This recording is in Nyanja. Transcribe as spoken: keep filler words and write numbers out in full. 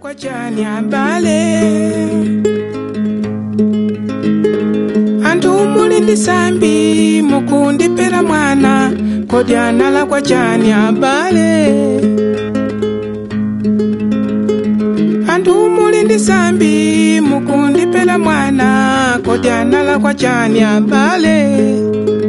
kwa chani abale antu mulindi sambi mukundi pera mwana kodi anala kwa chani abale antu mulindi sambi mukundi pera mwana kodi anala kwa chani abale